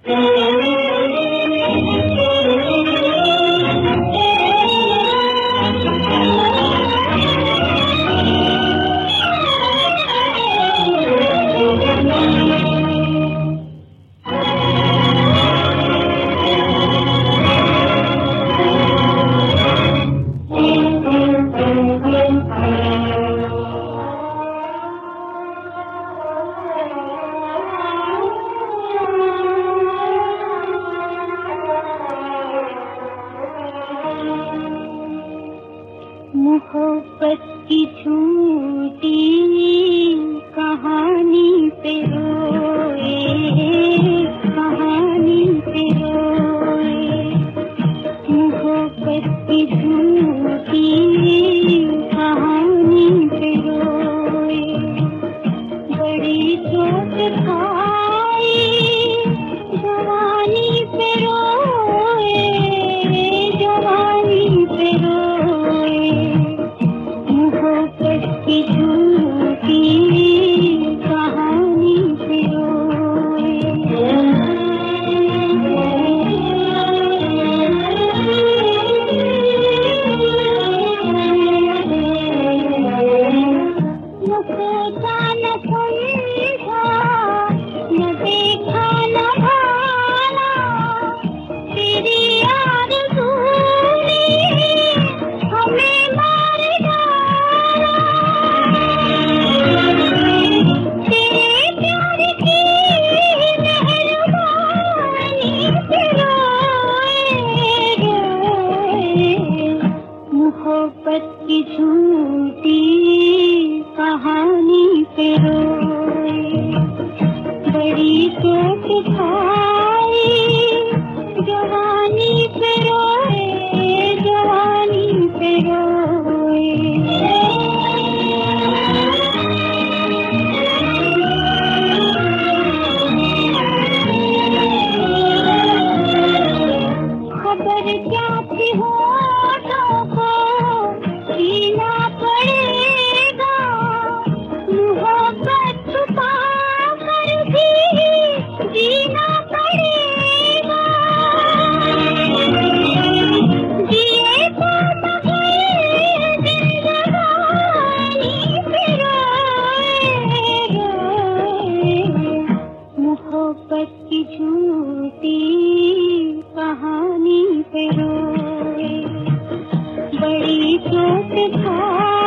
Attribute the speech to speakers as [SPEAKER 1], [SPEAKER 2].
[SPEAKER 1] मोहब्बत की झूठी कहानी पे रोए, कहानी पे रोए। मोहब्बत की झूठी कहानी पे रोए। बड़ी चोट खाई जवानी पे रोए, जवानी पे रोए। मोहब्बत की झूठी कहानी पे रोए। न सोचा न समझा, न देखा न भाना, तेरी आरज़ू ने हमें मार डाला। तेरे प्यार की मेहरबानी पे रोए, रोए। मोहब्बत की झूठी कहानी पे रोए। बड़ी चोट खाई जवानी पे रोए, जवानी पे रोए। खबर क्या थी होठों को जीना पड़ेगा, मोहब्बत छुपा कर भी जीना पड़ेगा। जिए तो मगर जिंदगानी पे रोए, रोए। मोहब्बत की झूठी कहानी पे रोए। बड़ी चोट खा